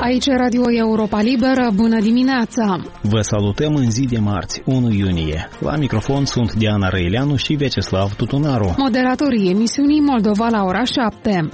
Aici Radio Europa Liberă, bună dimineața! Vă salutăm în zi de marți, 1 iunie. La microfon sunt Diana Răileanu și Vyacheslav Tutunaru. Moderatorii emisiunii Moldova la ora 7.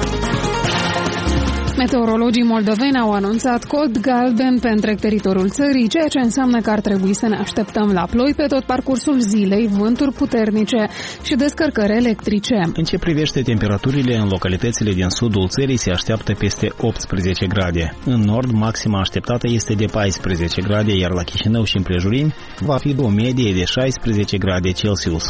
Meteorologii moldoveni au anunțat cod galben pe întreg teritoriul țării, ceea ce înseamnă că ar trebui să ne așteptăm la ploi pe tot parcursul zilei, vânturi puternice și descărcări electrice. În ce privește temperaturile, în localitățile din sudul țării se așteaptă peste 18 grade. În nord, maxima așteptată este de 14 grade, iar la Chișinău și împrejurimi va fi o medie de 16 grade Celsius.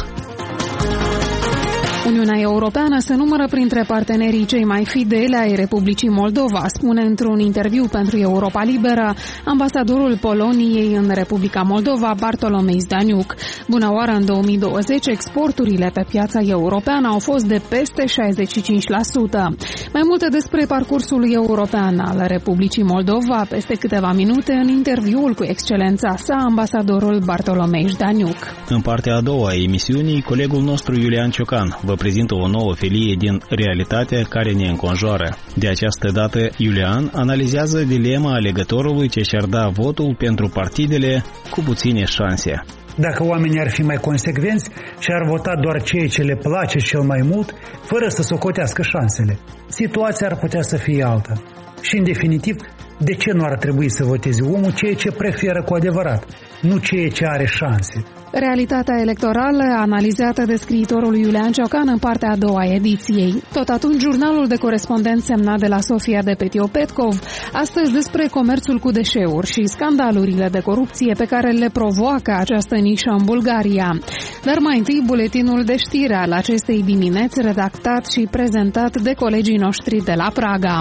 Uniunea Europeană se numără printre partenerii cei mai fideli ai Republicii Moldova, spune într-un interviu pentru Europa Liberă ambasadorul Poloniei în Republica Moldova, Bartolomei Zdaniuk. Bună oară, în 2020 exporturile pe piața europeană au fost de peste 65%. Mai multe despre parcursul european al Republicii Moldova peste câteva minute în interviul cu excelența sa, ambasadorul Bartolomei Zdaniuk. În partea a doua a emisiunii, colegul nostru Iulian Ciocan vă prezintă o nouă felie din realitatea care ne înconjoară. De această dată, Iulian analizează dilema alegătorului ce și-ar da votul pentru partidele cu puține șanse. Dacă oamenii ar fi mai consecvenți și ar vota doar ceea ce le place cel mai mult, fără să socotească șansele, situația ar putea să fie alta. Și, în definitiv, de ce nu ar trebui să voteze omul ceea ce preferă cu adevărat, nu ceea ce are șanse? Realitatea electorală analizată de scriitorul Iulian Ciocan în partea a doua a ediției. Tot atunci, jurnalul de corespondent semnat de la Sofia de Petio-Petkov, astăzi despre comerțul cu deșeuri și scandalurile de corupție pe care le provoacă această nișă în Bulgaria. Dar mai întâi, buletinul de știri al acestei dimineți, redactat și prezentat de colegii noștri de la Praga.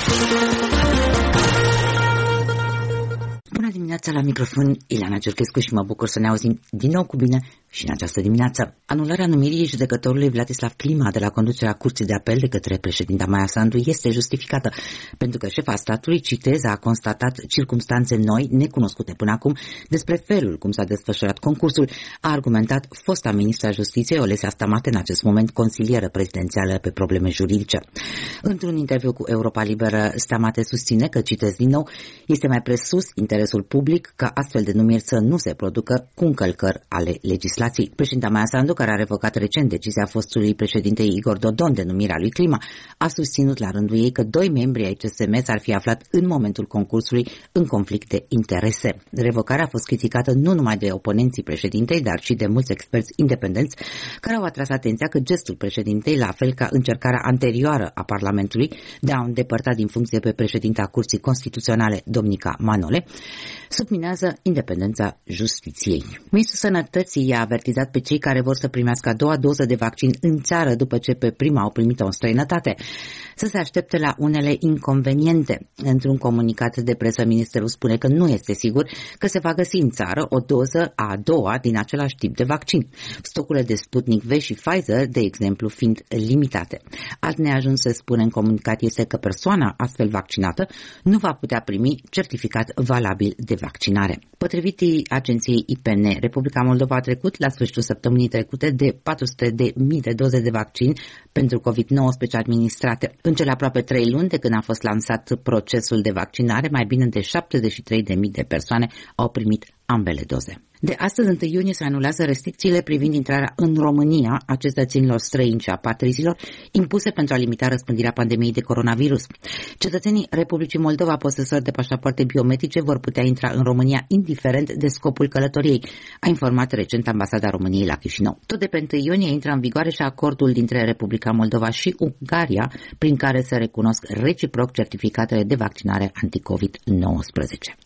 Bună dimineața, la microfon Ileana Ciorchescu și mă bucur să ne auzim din nou cu bine și în această dimineață. Anularea numirii judecătorului Vladislav Klima de la conducerea Curții de Apel de către președinta Maia Sandu este justificată, pentru că șefa statului, citez, a constatat circumstanțe noi, necunoscute până acum, despre felul cum s-a desfășurat concursul, a argumentat fosta ministra Justiției, Olesya Stamate, în acest moment consilieră prezidențială pe probleme juridice. Într-un interviu cu Europa Liberă, Stamate susține că, citez din nou, este mai presus interesul public ca astfel de numiri să nu se producă cu încălcări ale legislației. Președinta Maia Sandu, care a revocat recent decizia fostului președinte Igor Dodon de numirea lui Klima, a susținut la rândul ei că 2 membri ai CSM s-ar fi aflat în momentul concursului în conflict de interese. Revocarea a fost criticată nu numai de oponenții președintei, dar și de mulți experți independenți care au atras atenția că gestul președintei, la fel ca încercarea anterioară a Parlamentului de a îndepărta din funcție pe președinta Curții Constituționale, Domnica Manole, subminează independența justiției. Ministrul Sănătății a avertizat pe cei care vor să primească a doua doză de vaccin în țară după ce pe prima au primit-o în străinătate să se aștepte la unele inconveniente. Într-un comunicat de presă, ministerul spune că nu este sigur că se va găsi în țară o doză a doua din același tip de vaccin, stocurile de Sputnik V și Pfizer, de exemplu, fiind limitate. Alt neajuns, se spune în comunicat, este că persoana astfel vaccinată nu va putea primi certificat valabil de vaccinare. Potrivit agenției IPN, Republica Moldova a trecut la sfârșitul săptămânii trecute de 400.000 de doze de vaccin pentru COVID-19 administrate. În cele aproape 3 luni de când a fost lansat procesul de vaccinare, mai bine de 73.000 de persoane au primit ambele doze. De astăzi, 1 iunie, se anulează restricțiile privind intrarea în România a cetățenilor străini și a patrizilor impuse pentru a limita răspândirea pandemiei de coronavirus. Cetățenii Republicii Moldova, posesori de pașapoarte biometrice, vor putea intra în România indiferent de scopul călătoriei, a informat recent Ambasada României la Chișinău. Tot de pe 1 iunie intră în vigoare și acordul dintre Republica Moldova și Ungaria, prin care se recunosc reciproc certificatele de vaccinare anti-COVID-19.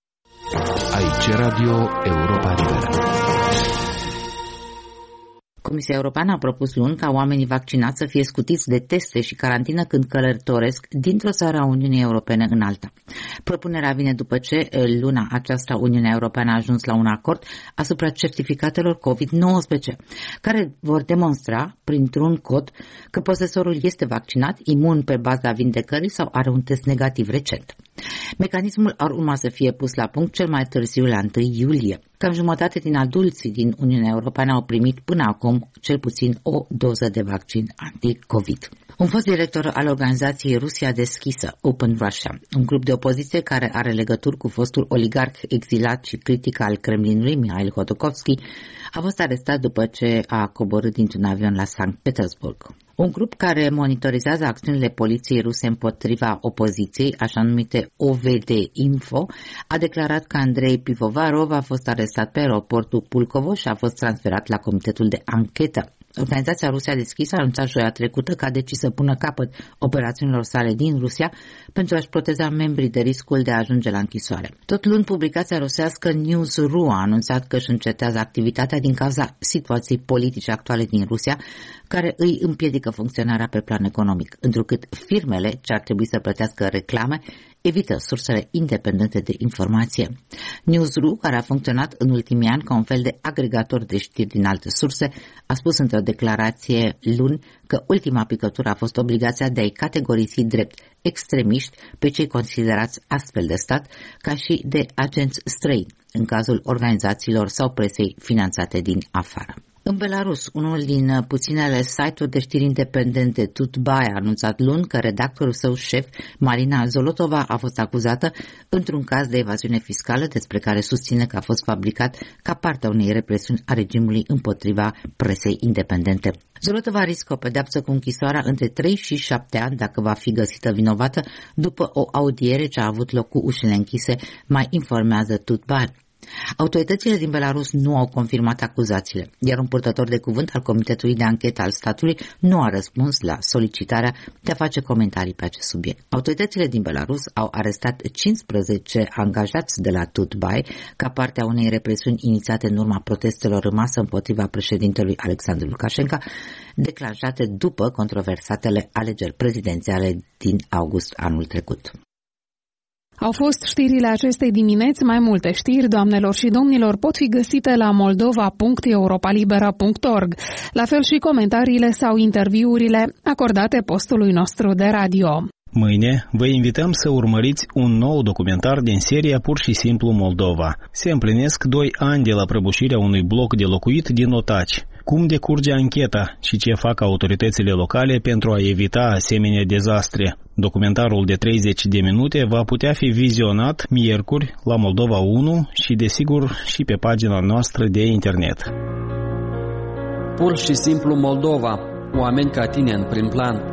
Aici Radio Europa Liberă. Comisia Europeană a propus luni ca oamenii vaccinați să fie scutiți de teste și carantină când călătoresc dintr-o țară a Uniunii Europene în alta. Propunerea vine după ce luna aceasta Uniunea Europeană a ajuns la un acord asupra certificatelor COVID-19, care vor demonstra printr-un cod că posesorul este vaccinat, imun pe baza vindecării sau are un test negativ recent. Mecanismul ar urma să fie pus la punct cel mai târziu la 1 iulie. Cam jumătate din adulții din Uniunea Europeană au primit până acum cel puțin o doză de vaccin anti-COVID. Un fost director al organizației Rusia Deschisă, Open Russia, un grup de opoziție care are legături cu fostul oligarh exilat și critic al Kremlinului, Mihail Hodorkovski, a fost arestat după ce a coborât dintr-un avion la Sankt Petersburg. Un grup care monitorizează acțiunile poliției ruse împotriva opoziției, așa numite OVD-Info, a declarat că Andrei Pivovarov a fost arestat pe aeroportul Pulkovo și a fost transferat la Comitetul de Anchetă. Organizația Rusia Deschisă a anunțat joia trecută că a decis să pună capăt operațiunilor sale din Rusia pentru a-și proteja membrii de riscul de a ajunge la închisoare. Tot luni, publicația rusească News.ru a anunțat că își încetează activitatea din cauza situației politice actuale din Rusia, care îi împiedică funcționarea pe plan economic, întrucât firmele ce ar trebui să plătească reclame evită sursele independente de informație. News.ru, care a funcționat în ultimii ani ca un fel de agregator de știri din alte surse, a spus într-o declarație luni că ultima picătură a fost obligația de a-i categorisi drept extremiști pe cei considerați astfel de stat, ca și de agenți străini, în cazul organizațiilor sau presei finanțate din afară. În Belarus, unul din puținele site-uri de știri independente, Tutbaia, a anunțat luni că redactorul său șef, Marina Zolotova, a fost acuzată într-un caz de evaziune fiscală despre care susține că a fost fabricat ca parte a unei represiuni a regimului împotriva presei independente. Zolotova riscă o pedeapsă cu închisoarea între 3 și 7 ani dacă va fi găsită vinovată după o audiere ce a avut loc cu ușile închise, mai informează Tutbaia. Autoritățile din Belarus nu au confirmat acuzațiile, iar un purtător de cuvânt al Comitetului de Anchetă al statului nu a răspuns la solicitarea de a face comentarii pe acest subiect. Autoritățile din Belarus au arestat 15 angajați de la Tutbai ca parte a unei represiuni inițiate în urma protestelor în masă împotriva președintelui Alexandru Lukashenko, declanșate după controversatele alegeri prezidențiale din august anul trecut. Au fost știrile acestei dimineți. Mai multe știri, doamnelor și domnilor, pot fi găsite la moldova.europalibera.org. La fel și comentariile sau interviurile acordate postului nostru de radio. Mâine vă invităm să urmăriți un nou documentar din seria Pur și simplu Moldova. Se împlinesc 2 ani de la prăbușirea unui bloc de locuit din Otaci. Cum decurge ancheta și ce fac autoritățile locale pentru a evita asemenea dezastre. Documentarul de 30 de minute va putea fi vizionat miercuri la Moldova 1 și desigur și pe pagina noastră de internet. Pur și simplu Moldova. Oameni ca tine în prim plan.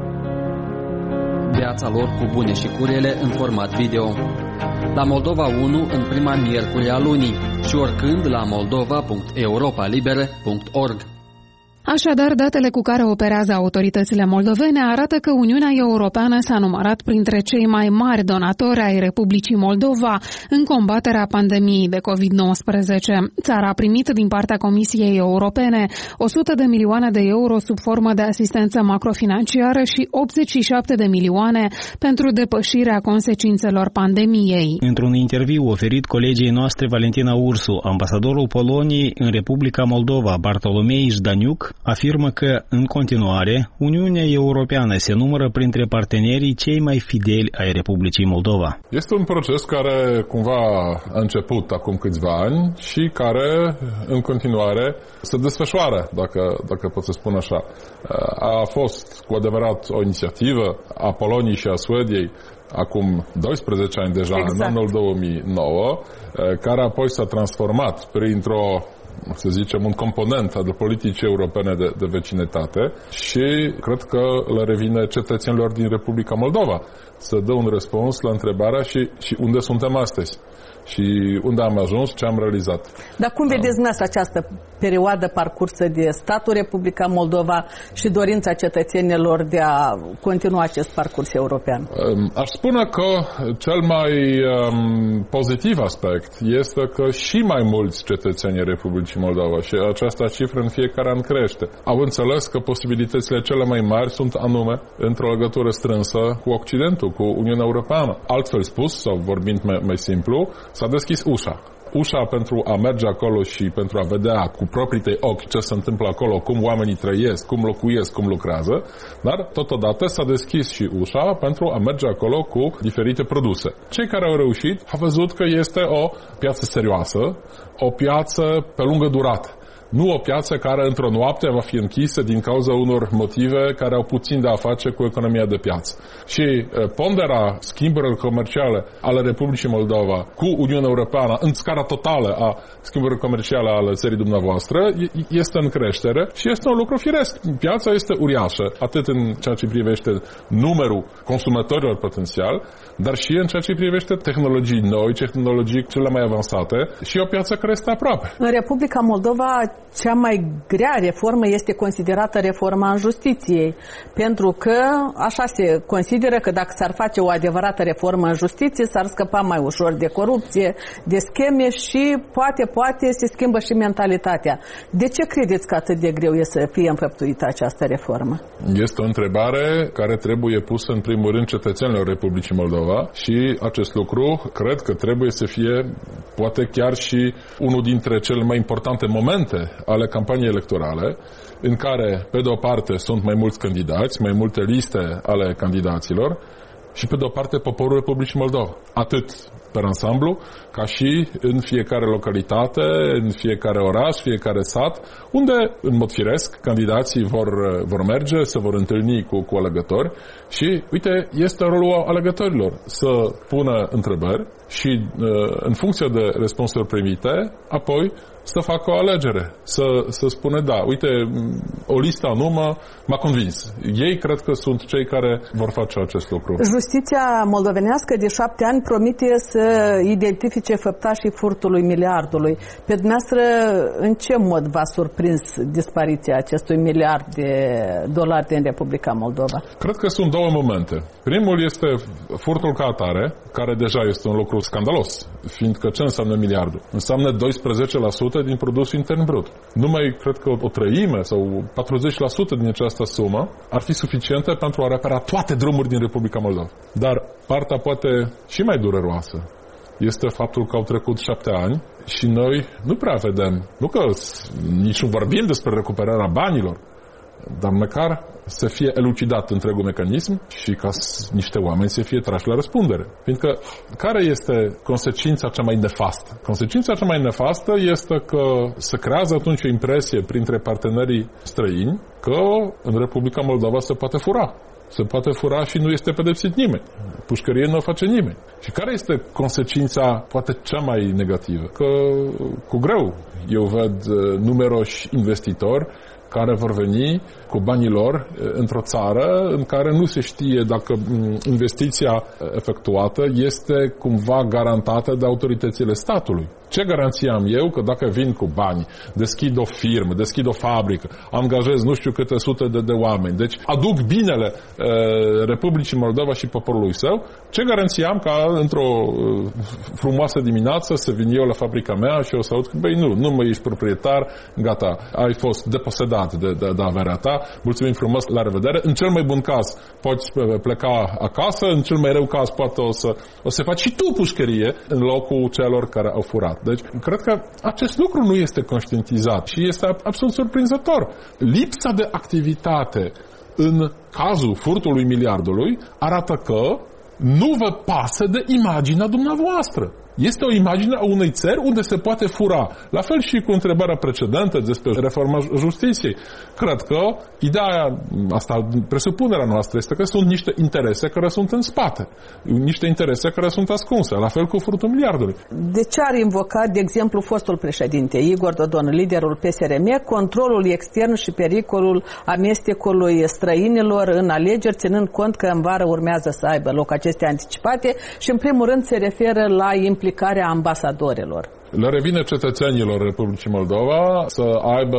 Viața lor cu bune și cu rele în format video. La Moldova 1 în prima miercuri a lunii și oricând la moldova.europalibera.org. Așadar, datele cu care operează autoritățile moldovene arată că Uniunea Europeană s-a numărat printre cei mai mari donatori ai Republicii Moldova în combaterea pandemiei de COVID-19. Țara a primit din partea Comisiei Europene 100 de milioane de euro sub formă de asistență macrofinanciară și 87 de milioane pentru depășirea consecințelor pandemiei. Într-un interviu oferit colegii noastre Valentina Ursu, ambasadorul Poloniei în Republica Moldova, Bartolomei Jdaniuc, afirmă că, în continuare, Uniunea Europeană se numără printre partenerii cei mai fideli ai Republicii Moldova. Este un proces care cumva a început acum câțiva ani și care, în continuare, se desfășoară, dacă pot să spun așa. A fost cu adevărat o inițiativă a Poloniei și a Suediei acum 12 ani deja, exact, în anul 2009, care apoi s-a transformat să zicem, un component al politicii europene de vecinătate și cred că le revine cetățenilor din Republica Moldova să dă un răspuns la întrebarea și unde suntem astăzi și unde am ajuns, ce am realizat. Dar cum vedeți dumneavoastră această perioadă parcursă de statul Republica Moldova și dorința cetățenilor de a continua acest parcurs european? Aș spune că cel mai pozitiv aspect este că și mai mulți cetățeni Republicii Moldova, și această cifră în fiecare an crește, au înțeles că posibilitățile cele mai mari sunt anume într-o legătură strânsă cu Occidentul, cu Uniunea Europeană. Altfel spus, sau vorbind mai simplu, s-a deschis ușa. ușa pentru a merge acolo și pentru a vedea cu proprii tăi ochi ce se întâmplă acolo, cum oamenii trăiesc, cum locuiesc, cum lucrează, dar totodată s-a deschis și ușa pentru a merge acolo cu diferite produse. Cei care au reușit au văzut că este o piață serioasă, o piață pe lungă durată. Nu o piață care într-o noapte va fi închisă din cauza unor motive care au puțin de a face cu economia de piață. Și ponderea schimburilor comerciale ale Republicii Moldova cu Uniunea Europeană în scara totală a schimburilor comerciale ale țării dumneavoastră este în creștere și este un lucru firesc. Piața este uriașă, atât în ceea ce privește numărul consumatorilor potențial, dar și în ceea ce privește tehnologii noi, tehnologii cele mai avansate și o piață care este aproape. În Republica Moldova, cea mai grea reformă este considerată reforma în justiției, pentru că așa se consideră că dacă s-ar face o adevărată reformă în justiție, s-ar scăpa mai ușor de corupție, de scheme și poate se schimbă și mentalitatea. De ce credeți că atât de greu e să fie înfăptuită această reformă? Este o întrebare care trebuie pusă în primul rând cetățenilor Republicii Moldova și acest lucru cred că trebuie să fie poate chiar și unul dintre cele mai importante momente ale campaniei electorale, în care, pe de o parte, sunt mai mulți candidați, mai multe liste ale candidaților și, pe de o parte, poporul Republicii Moldova. Atât pe ansamblu, ca și în fiecare localitate, în fiecare oraș, fiecare sat, unde, în mod firesc, candidații vor merge, se vor întâlni cu alegători și, uite, este rolul alegătorilor să pună întrebări și, în funcție de răspunsuri primite, apoi să facă o alegere, să spune da, uite, o listă anume m-a convins. Ei cred că sunt cei care vor face acest lucru. Justiția moldovenească de 7 ani promite să identifice făptașii furtului miliardului. Pe dumneavoastră, în ce mod v-a surprins dispariția acestui miliard de dolari din Republica Moldova? Cred că sunt două momente. Primul este furtul ca atare, care deja este un lucru scandalos, fiindcă ce înseamnă miliardul? Înseamnă 12% din produsul intern brut. Numai, cred că o treime sau 40% din această sumă ar fi suficientă pentru a repara toate drumuri din Republica Moldova. Dar partea poate și mai dureroasă este faptul că au trecut 7 ani și noi nu prea vedem, nu că nici nu vorbim despre recuperarea banilor, dar măcar să fie elucidat întregul mecanism și ca niște oameni să fie trași la răspundere. Fiindcă care este consecința cea mai nefastă? Consecința cea mai nefastă este că se creează atunci o impresie printre partenerii străini că în Republica Moldova se poate fura. Se poate fura și nu este pedepsit nimeni. Pușcărie nu o face nimeni. Și care este consecința poate cea mai negativă? Că cu greu eu văd numeroși investitori care vor veni cu banii lor într-o țară în care nu se știe dacă investiția efectuată este cumva garantată de autoritățile statului. Ce garanție am eu că dacă vin cu bani, deschid o firmă, deschid o fabrică, angajez nu știu câte sute de oameni, deci aduc binele Republicii Moldova și poporului său, ce garanție am ca într-o frumoasă dimineață să vin eu la fabrica mea și o să aud că, băi, nu mai ești proprietar, gata, ai fost deposedat de averea ta, mulțumim frumos, la revedere. În cel mai bun caz poți pleca acasă, în cel mai rău caz poate o să faci și tu pușcărie în locul celor care au furat. Deci, cred că acest lucru nu este conștientizat și este absolut surprinzător. Lipsa de activitate în cazul furtului miliardului arată că nu vă pasă de imaginea dumneavoastră. Este o imagine a unei țări unde se poate fura. La fel și cu întrebarea precedentă despre reforma justiției. Cred că ideea asta, presupunerea noastră este că sunt niște interese care sunt în spate. Niște interese care sunt ascunse. La fel cu furtul miliardului. De ce ar invoca, de exemplu, fostul președinte Igor Dodon, liderul PSRM, controlul extern și pericolul amestecului străinilor în alegeri, ținând cont că în vară urmează să aibă loc aceste anticipate și, în primul rând, se referă la implicarea ambasadorilor? Le revine cetățenilor Republicii Moldova să aibă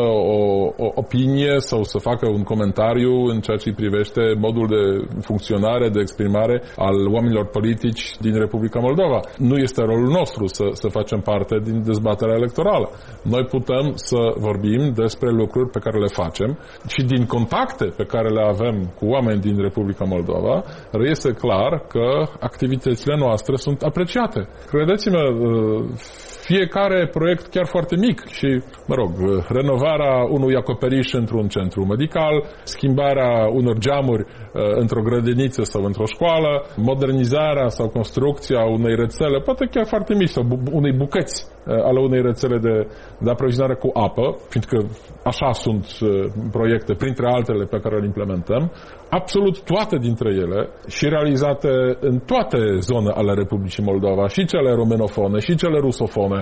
o opinie sau să facă un comentariu în ceea ce privește modul de funcționare, de exprimare al oamenilor politici din Republica Moldova. Nu este rolul nostru să facem parte din dezbaterea electorală. Noi putem să vorbim despre lucruri pe care le facem și din contacte pe care le avem cu oameni din Republica Moldova, reiese clar că activitățile noastre sunt apreciate. Credeți-mă, fie fiecare proiect chiar foarte mic și, renovarea unui acoperiș într-un centru medical, schimbarea unor geamuri într-o grădiniță sau într-o școală, modernizarea sau construcția unei rețele, poate chiar foarte mici, sau unei bucăți ale unei rețele de aprovizionare cu apă, fiindcă așa sunt proiecte, printre altele pe care le implementăm, absolut toate dintre ele și realizate în toate zonele ale Republicii Moldova, și cele romenofone, și cele rusofone,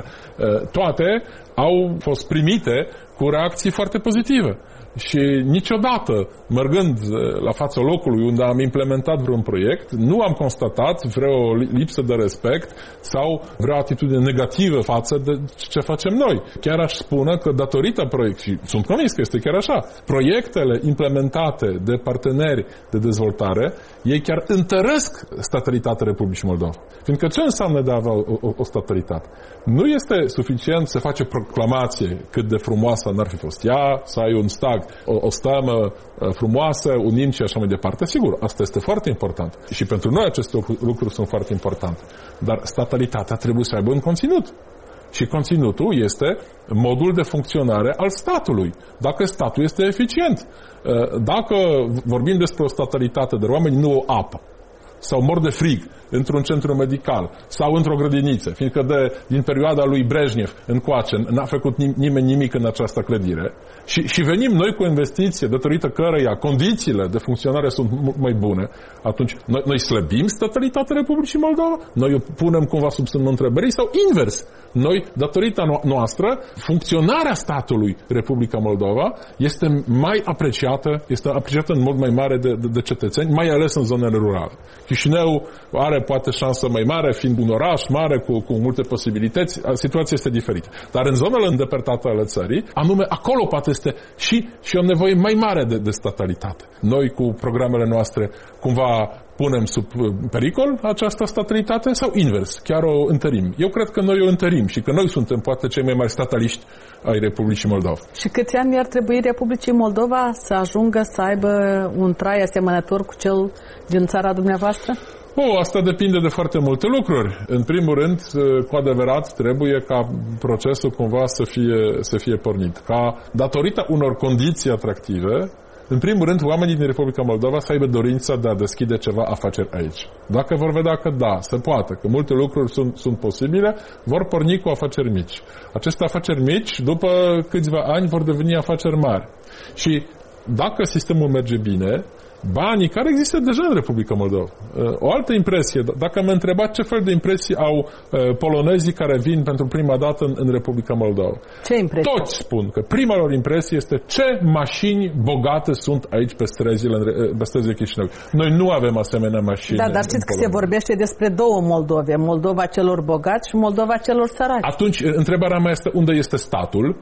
toate au fost primite cu reacții foarte pozitive. Și niciodată, mergând la fața locului unde am implementat vreun proiect, nu am constatat vreo lipsă de respect sau vreo atitudine negativă față de ce facem noi. Chiar aș spune că datorită proiectului, sunt convins că este chiar așa, proiectele implementate de parteneri de dezvoltare, ei chiar întăresc statalitatea Republicii Moldova. Fiindcă ce înseamnă de a avea o statalitate? Nu este suficient să faci o proclamație cât de frumoasă n-ar fi fost ea, să ai un stag, o stemă frumoasă, un imn și așa mai departe. Sigur, asta este foarte important. Și pentru noi aceste lucruri sunt foarte importante. Dar statalitatea trebuie să aibă un conținut. Și conținutul este modul de funcționare al statului. Dacă statul este eficient. Dacă vorbim despre o statalitate de oameni nu o apă sau mor de frig într-un centru medical sau într-o grădiniță, fiindcă din perioada lui Brejnev încoace n-a făcut nimeni nimic în această clădire și venim noi cu o investiție datorită căreia condițiile de funcționare sunt mult mai bune, atunci noi slăbim statalitatea Republicii Moldova? Noi o punem cumva sub semnul întrebării sau invers? Noi, datorită noastră, funcționarea statului Republica Moldova este mai apreciată, este apreciată în mod mai mare de cetățeni, mai ales în zonele rurale. Chișinău are poate șansă mai mare, fiind un oraș mare cu multe posibilități, situația este diferită. Dar în zonele îndepărtate ale țării, anume acolo poate este și o nevoie mai mare de statalitate. Noi cu programele noastre cumva punem sub pericol această statalitate sau invers, chiar o întărim. Eu cred că noi o întărim și că noi suntem poate cei mai mari stataliști ai Republicii Moldova. Și câți ani ar trebui Republicii Moldova să ajungă să aibă un trai asemănător cu cel din țara dumneavoastră? Asta depinde de foarte multe lucruri. În primul rând, cu adevărat, trebuie ca procesul cumva să fie pornit. Ca datorită unor condiții atractive, în primul rând, oamenii din Republica Moldova să aibă dorința de a deschide ceva afaceri aici. Dacă vor vedea că da, se poate, că multe lucruri sunt posibile, vor porni cu afaceri mici. Aceste afaceri mici, după câțiva ani, vor deveni afaceri mari. Și dacă sistemul merge bine, banii care există deja în Republica Moldova. O altă impresie, dacă m-a întrebat ce fel de impresii au polonezii care vin pentru prima dată în Republica Moldova. Ce impresie? Toți spun că prima lor impresie este ce mașini bogate sunt aici pe străzile Chișinău. Noi nu avem asemenea mașini. Da, dar știți că se vorbește despre două Moldove. Moldova celor bogați și Moldova celor săraci. Atunci, întrebarea mea este unde este statul?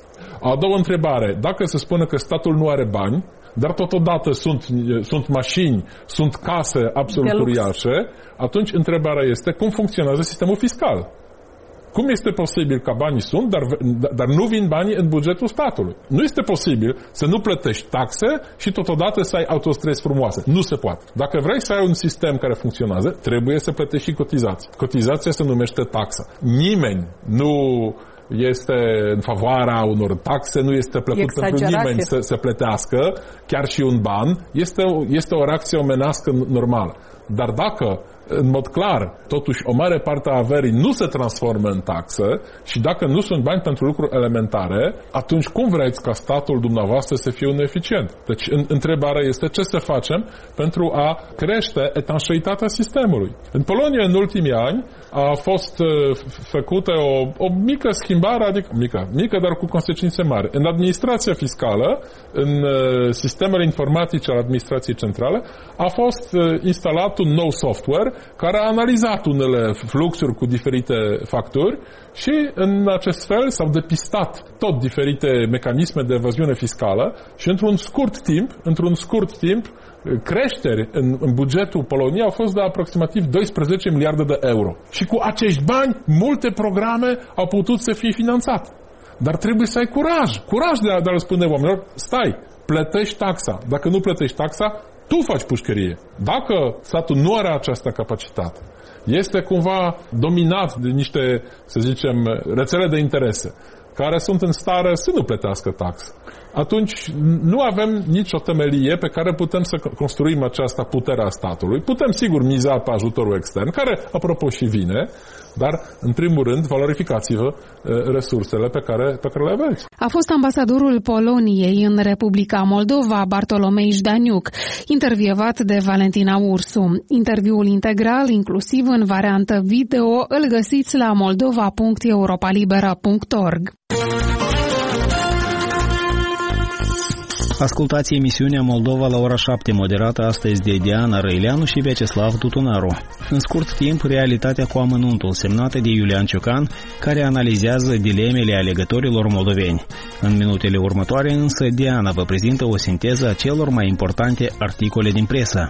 A doua întrebare, dacă se spune că statul nu are bani, dar totodată sunt mașini, sunt case absolut uriașe, atunci întrebarea este cum funcționează sistemul fiscal. Cum este posibil ca banii sunt, dar nu vin banii în bugetul statului? Nu este posibil să nu plătești taxe și totodată să ai autostrăzi frumoase. Nu se poate. Dacă vrei să ai un sistem care funcționează, trebuie să plătești și cotizații. Cotizația se numește taxă. Nimeni nu este în favoarea unor taxe, nu este plăcut pentru nimeni să plătească chiar și un ban, este o reacție omenească normală. Dar dacă, în mod clar, totuși o mare parte a averii nu se transformă în taxă și dacă nu sunt bani pentru lucruri elementare, atunci cum vreți ca statul dumneavoastră să fie un eficient? Deci întrebarea este ce să facem pentru a crește etanșeitatea sistemului. În Polonia, în ultimii ani, a fost făcută o mică schimbare, adică mică, dar cu consecințe mari. În administrația fiscală, în sistemele informatice ale administrației centrale, a fost instalat un nou software care a analizat unele fluxuri cu diferite facturi și în acest fel s-au depistat tot diferite mecanisme de evaziune fiscală și într-un scurt timp creșteri în bugetul Poloniei au fost de aproximativ 12 miliarde de euro. Și cu acești bani, multe programe au putut să fie finanțate. Dar trebuie să ai curaj de a răspunde oamenilor, stai, plătești taxa. Dacă nu plătești taxa, tu faci pușcărie. Dacă statul nu are această capacitate, este cumva dominat de niște, să zicem, rețele de interese, care sunt în stare să nu plătească taxă, atunci nu avem nicio temelie pe care putem să construim această putere a statului. Putem, sigur, miza pe ajutorul extern, care, apropo, și vine, dar, în primul rând, valorificați-vă resursele pe care le aveți. A fost ambasadorul Poloniei în Republica Moldova, Bartolomei Jdaniuc, intervievat de Valentina Ursu. Interviul integral, inclusiv în variantă video, îl găsiți la moldova.europalibera.org. Ascultați emisiunea Moldova la ora 7, moderată astăzi de Diana Răileanu și Vyacheslav Tutunaru. În scurt timp, realitatea cu amănuntul, semnată de Iulian Ciocan, care analizează dilemele alegătorilor moldoveni. În minutele următoare, însă, Diana vă prezintă o sinteză a celor mai importante articole din presă.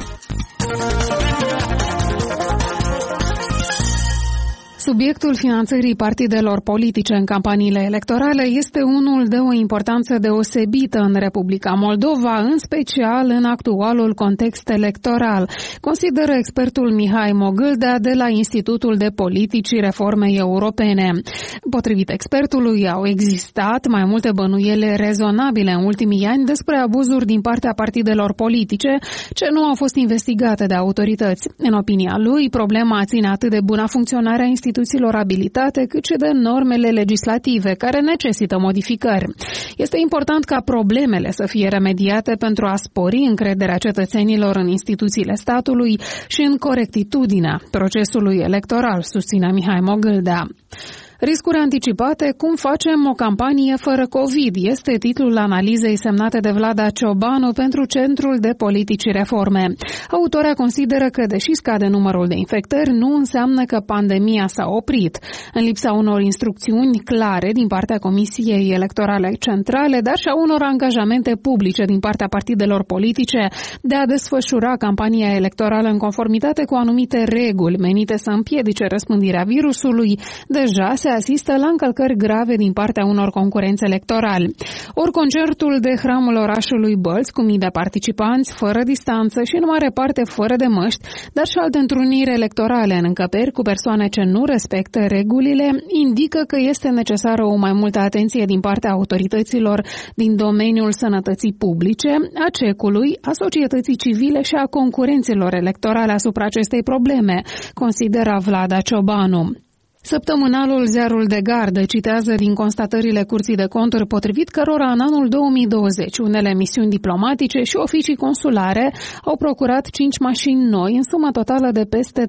Subiectul finanțării partidelor politice în campaniile electorale este unul de o importanță deosebită în Republica Moldova, în special în actualul context electoral, consideră expertul Mihai Mogâldea de la Institutul de Politici și Reforme Europene. Potrivit expertului, au existat mai multe bănuiele rezonabile în ultimii ani despre abuzuri din partea partidelor politice ce nu au fost investigate de autorități. În opinia lui, problema ține atât de buna funcționare a instituțiilor abilitate, cât și de normele legislative, care necesită modificări. Este important ca problemele să fie remediate pentru a spori încrederea cetățenilor în instituțiile statului și în corectitudinea procesului electoral, susține Mihai Mogâldea. Riscuri anticipate, cum facem o campanie fără COVID, este titlul analizei semnate de Vlada Ciobanu pentru Centrul de Politici și Reforme. Autoarea consideră că, deși scade numărul de infectări, nu înseamnă că pandemia s-a oprit. În lipsa unor instrucțiuni clare din partea Comisiei Electorale Centrale, dar și a unor angajamente publice din partea partidelor politice de a desfășura campania electorală în conformitate cu anumite reguli menite să împiedice răspândirea virusului, deja se asistă la încălcări grave din partea unor concurenți electorali. Ori concertul de Hramul orașului Bălți, cu mii de participanți, fără distanță și în mare parte fără de măști, dar și alte întruniri electorale în încăperi cu persoane ce nu respectă regulile, indică că este necesară o mai multă atenție din partea autorităților din domeniul sănătății publice, a CEC-ului, a societății civile și a concurenților electorale asupra acestei probleme, considera Vlada Ciobanu. Săptămânalul Ziarul de Gardă citează din constatările Curții de Conturi, potrivit cărora în anul 2020 unele misiuni diplomatice și oficii consulare au procurat 5 mașini noi în sumă totală de peste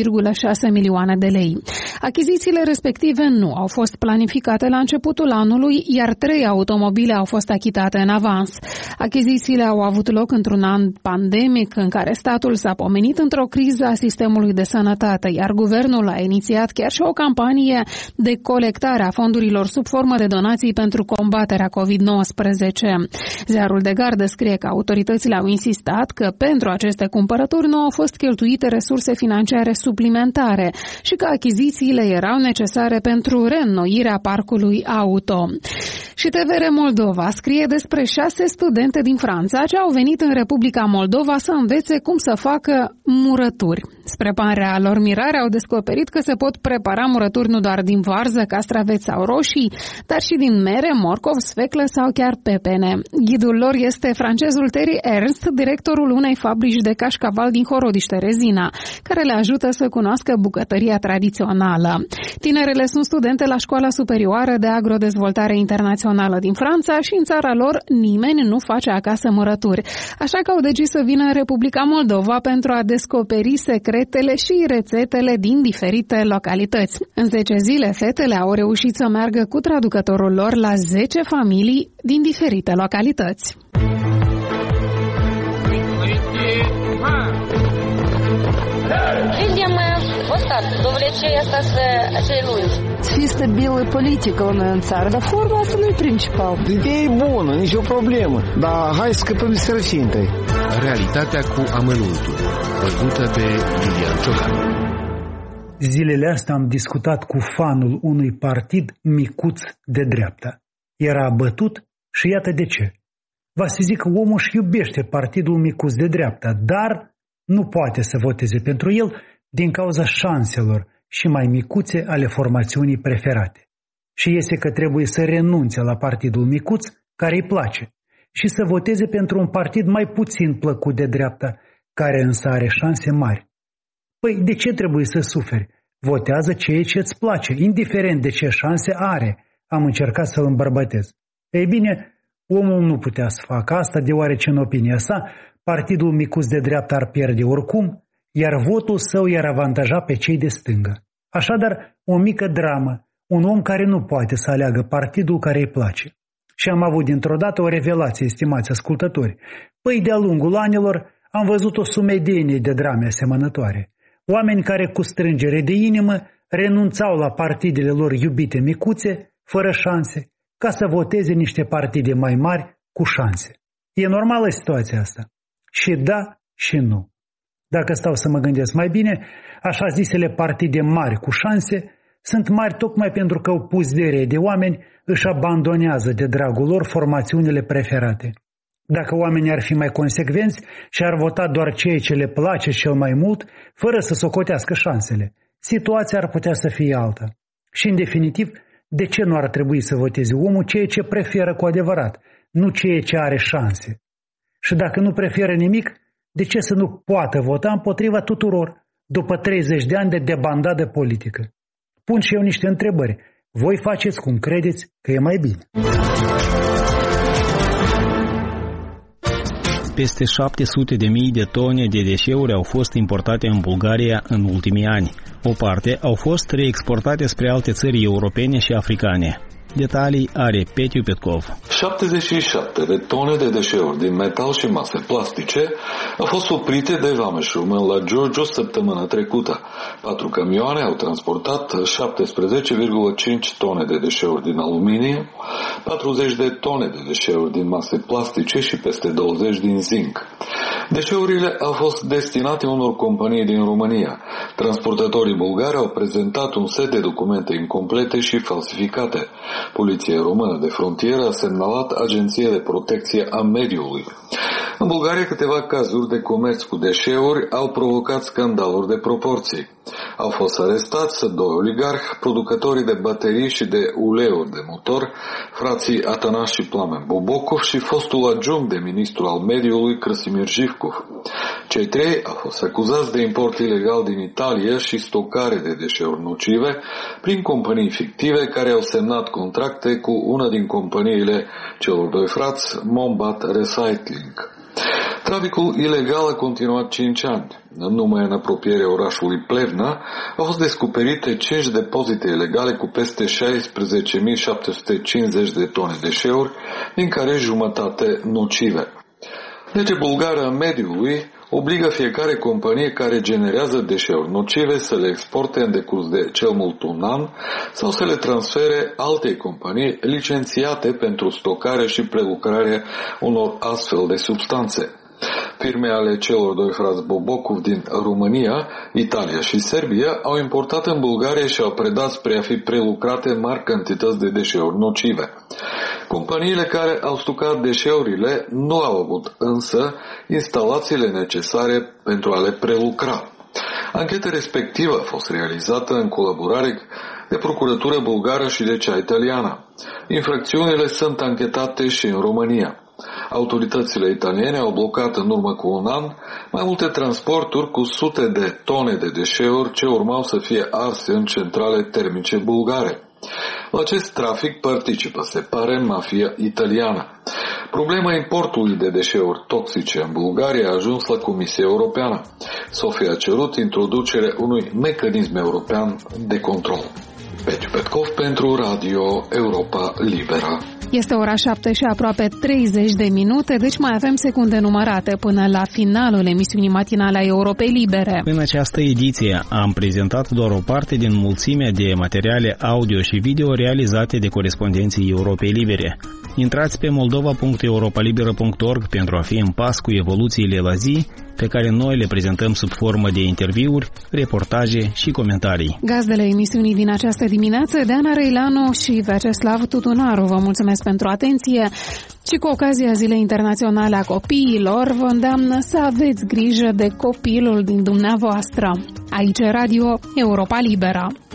3,6 milioane de lei. Achizițiile respective nu au fost planificate la începutul anului, iar 3 automobile au fost achitate în avans. Achizițiile au avut loc într-un an pandemic în care statul s-a pomenit într-o criză a sistemului de sănătate, iar guvernul a inițiat chiar și o campanie de colectare a fondurilor sub formă de donații pentru combaterea COVID-19. Ziarul de Gardă scrie că autoritățile au insistat că pentru aceste cumpărături nu au fost cheltuite resurse financiare suplimentare și că achizițiile erau necesare pentru reînnoirea parcului auto. Și TVR Moldova scrie despre 6 studente din Franța ce au venit în Republica Moldova să învețe cum să facă murături. Spre marea lor mirare au descoperit că se pot prepara murături nu doar din varză, castraveți sau roșii, dar și din mere, morcov, sfeclă sau chiar pepene. Ghidul lor este francezul Thierry Ernst, directorul unei fabrici de cașcaval din Horodiște, Rezina, care le ajută să cunoască bucătăria tradițională. Tinerele sunt studente la Școala Superioară de Agrodezvoltare Internațională din Franța și în țara lor nimeni nu face acasă murături. Așa că au decis să vină în Republica Moldova pentru a descoperi secretele și rețetele din diferite localități. În 10 zile, fetele au reușit să meargă cu traducătorul lor la 10 familii din diferite localități. Să fie stabilă politică la noi în țară, dar forma asta nu e principal. Ideea e bună, nicio problemă, dar hai să scăpăm de sărăcie întâi. Realitatea cu amănuntul, văzută de Iulian Ciocan. Zilele astea am discutat cu fanul unui partid micuț de dreapta. Era abătut și iată de ce. Va să zic că omul își iubește partidul micuț de dreapta, dar nu poate să voteze pentru el din cauza șanselor și mai micuțe ale formațiunii preferate. Și este că trebuie să renunțe la partidul micuț care îi place și să voteze pentru un partid mai puțin plăcut de dreapta, care însă are șanse mari. Păi de ce trebuie să suferi? Votează ceea ce îți place, indiferent de ce șanse are. Am încercat să-l îmbărbătez. Ei bine, omul nu putea să facă asta, deoarece în opinia sa, partidul micuț de dreapta ar pierde oricum, iar votul său i-ar avantaja pe cei de stângă. Așadar, o mică dramă, un om care nu poate să aleagă partidul care îi place. Și am avut dintr-o dată o revelație, estimați ascultători. Păi de-a lungul anilor am văzut o sumedenie de drame asemănătoare. Oameni care cu strângere de inimă renunțau la partidele lor iubite micuțe, fără șanse, ca să voteze niște partide mai mari cu șanse. E normală situația asta? Și da și nu. Dacă stau să mă gândesc mai bine, așa zisele partide mari cu șanse sunt mari tocmai pentru că o puzdere de oameni își abandonează de dragul lor formațiunile preferate. Dacă oamenii ar fi mai consecvenți și ar vota doar ceea ce le place cel mai mult, fără să socotească șansele, situația ar putea să fie alta. Și în definitiv, de ce nu ar trebui să voteze omul ceea ce preferă cu adevărat, nu ceea ce are șanse? Și dacă nu preferă nimic, de ce să nu poată vota împotriva tuturor, după 30 de ani de debandadă politică? Pun și eu niște întrebări. Voi faceți cum credeți că e mai bine. Peste 700.000 de tone de deșeuri au fost importate în Bulgaria în ultimii ani. O parte au fost reexportate spre alte țări europene și africane. Detalii are Petiu Petkov. 77 de tone de deșeuri din metal și mase plastice au fost oprite de Vameș Român la Giurgiu săptămâna trecută. 4 camioane au transportat 17,5 tone de deșeuri din aluminiu, 40 de tone de deșeuri din mase plastice și peste 20 din zinc. Deșeurile au fost destinate unor companii din România. Transportatorii bulgari au prezentat un set de documente incomplete și falsificate. Poliția Română de Frontieră a semnalat Agenția de Protecție a Mediului. În Bulgaria, câteva cazuri de comerț cu deșeuri au provocat scandaluri de proporții. Au fost arestați 2 oligarhi, producătorii de baterii și de uleiuri de motor, frații Atanas și Plamen Bobokov și fostul adjunct de ministru al mediului Krăsimir Jivkov. Cei 3 au fost acuzați de import ilegal din Italia și stocare de deșeuri nocive prin companii fictive care au semnat contracte cu una din companiile celor 2 frați, Mombat Recycling. Traficul ilegal a continuat 5 ani. Numai în apropierea orașului Plevna au fost descoperite 5 depozite ilegale cu peste 16.750 de tone deșeuri, din care jumătate nocive. Legea bulgară a mediului obligă fiecare companie care generează deșeuri nocive să le exporte în decurs de cel mult un an sau să le transfere altei companii licențiate pentru stocare și prelucrare unor astfel de substanțe. Firme ale celor 2 frați Bobokov din România, Italia și Serbia au importat în Bulgaria și au predat spre a fi prelucrate mari cantități de deșeuri nocive. Companiile care au stocat deșeurile nu au avut însă instalațiile necesare pentru a le prelucra. Ancheta respectivă a fost realizată în colaborare de procuratură bulgară și de cea italiană. Infracțiunile sunt anchetate și în România. Autoritățile italiene au blocat în urmă cu un an mai multe transporturi cu sute de tone de deșeuri ce urmau să fie arse în centrale termice bulgare. La acest trafic participă, se pare, mafia italiană. Problema importului de deșeuri toxice în Bulgaria a ajuns la Comisia Europeană. Sofia a cerut introducerea unui mecanism european de control. Petiu Petkov pentru Radio Europa Liberă. Este ora 7 și aproape 30 de minute, deci mai avem secunde numărate până la finalul emisiunii matinale a Europei Libere. În această ediție am prezentat doar o parte din mulțimea de materiale audio și video realizate de corespondenții Europei Libere. Intrați pe moldova.europalibera.org pentru a fi în pas cu evoluțiile la zi pe care noi le prezentăm sub formă de interviuri, reportaje și comentarii. Gazdele emisiunii din această dimineață, Deana Răilanu și Vyacheslav Tutunaru, vă mulțumesc pentru atenție și cu ocazia Zilei Internaționale a Copiilor vă îndeamnă să aveți grijă de copilul din dumneavoastră. Aici Radio Europa Libera.